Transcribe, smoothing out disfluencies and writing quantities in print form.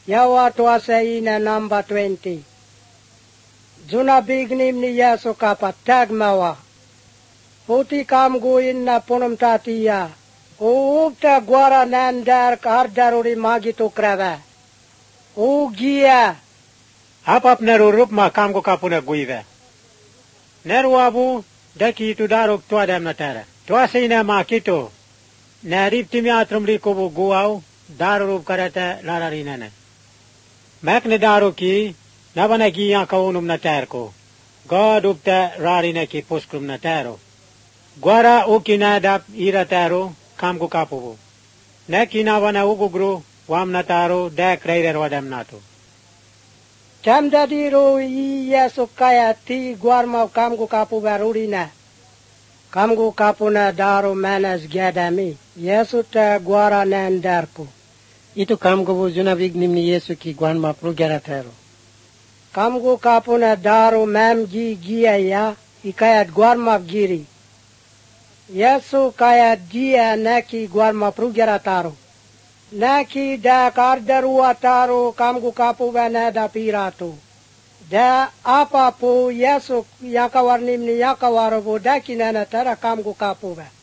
Yawa tuasa ina number 20. Juna bignim ni Yesu kapat tagmawa. Puti kamguin na punum tatiya. Uupta guara nandar kardaruri magitu krava. Ugia. Apap narurup ma kamgu kapuna guive. Nerwabu daki tu daruk tua dem natara. Tuasa ina ma kito. Narip timi atrum rikubu guau darurup karata lararinane. Mek ne daruki nabana ki ya kaunum natarko. God upta rarine ki puskrum nataro. Guara ukina dap irataro kamgu kapubu. Nekina wana ugugru wam nataro dek reider wadam nato. Chamdadiro i Yesu kaya ti guarma kamgu kapu barurina. Kamgu kapuna daru manas gadami. Yesu ta guara nandarku. Itu kamgu bu juna vignim ni Yesu ki guarma prugeratero. Kamgu kapuna daru mamji gia ya ikayat guarma giri. Yesu kayat gia naki guarma prugerataro. Naki da kardaru ataro kamgu kapu bana da piratu. Da apa po Yesu yakawarnim ni yakawarabu da kinana tara kamgu kapu ba.